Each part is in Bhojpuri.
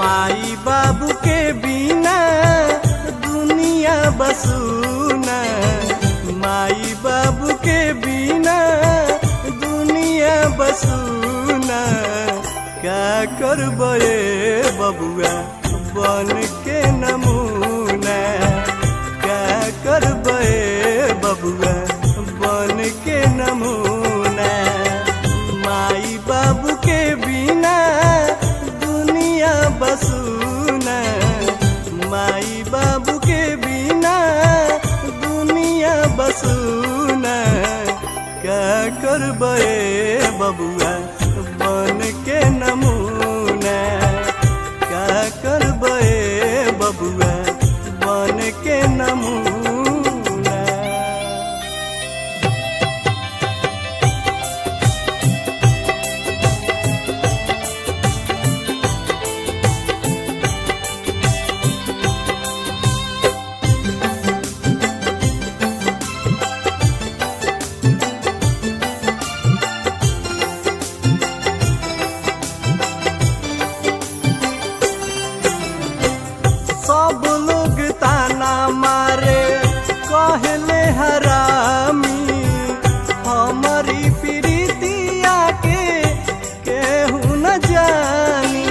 माई बाबू के बिना दुनिया बसूना, माई बाबू के बिना दुनिया बसूना। क्या करबे बबुआ बन के नमूना, क्या करबे बबुआ बन के नमूना। माई बाबू के बिना दुनिया बसूना, माई बाबू के बिना दुनिया बसूना। क्या करबे बबुआ बन के नमूना, क्या करबे बबुआ बन के नमूना। सब लोग ताना मारे कहले हरामी, हमारी प्रीतिया के केहू न जानी।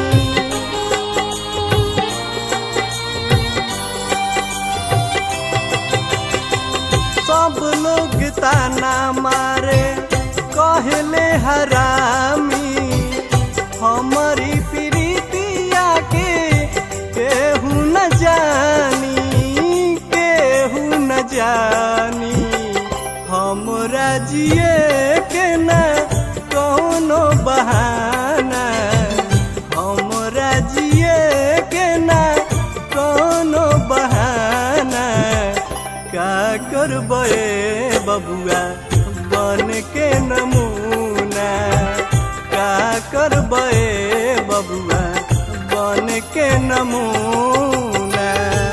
सब लोग ताना मारे कहले हरामी, हमारी प्रीतिया के केहू न जानी, केहू न जानी। हमरा जिए के न कौनो बहाना, हमरा जिए के न कौनो बहाना। क्या करबे बबुआ बन के नमूना, क्या करबे बबुआ बन के नमूना।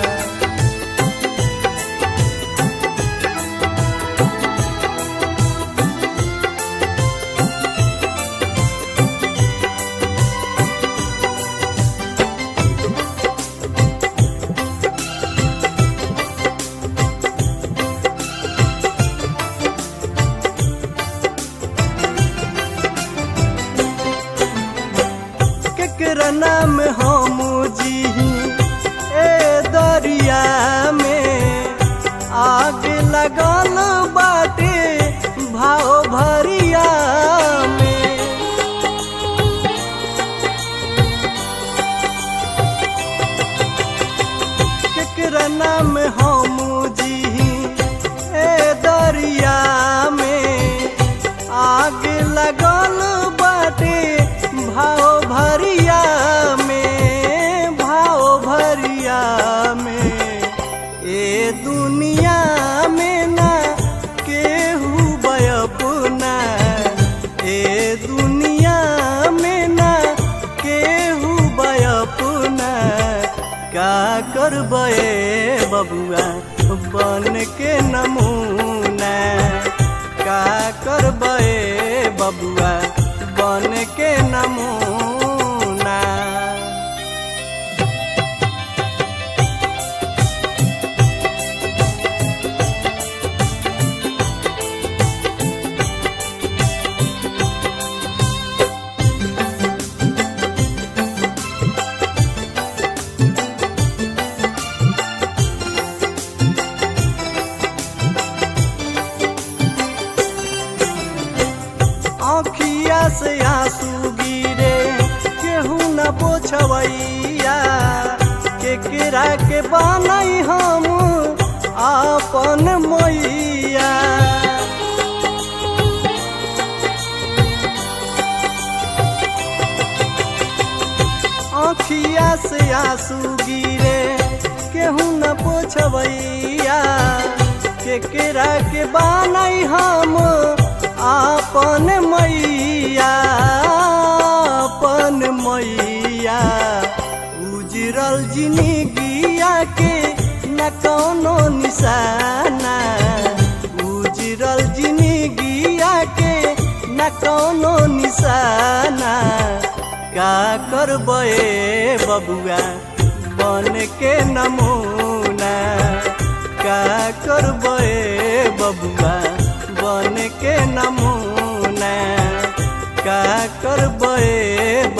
केकरा नाम हम जी ए दरिया में, आग लगल बाटे भाव भरिया में। केकरा नाम हम जी ए दरिया में, आग लगल बाटे भाव भरिया में, भाव भरिया में। ए दुनिया में ना केहू बयपना, ए दुनिया में ना केहू बयपना। क्या करबे बबुआ बन के नमूना, क्या करबे बबुआ बन के नमूना। आँखिया से आंसू गिरे केहू न पोछवैया, केकरा के बनई हम आपन मैया। आँखिया से आंसू गिरे केहू न पोछवैया, केकरा के बनई हम आपन मैया, आपन मैया। उजरल जिंदगिया के न कौनो निशाना, उजरल जिंदगिया के न कौनो निशाना। का करबे बबुआ बन के नमूना का करबे बबुआ बन के नमूना का करबे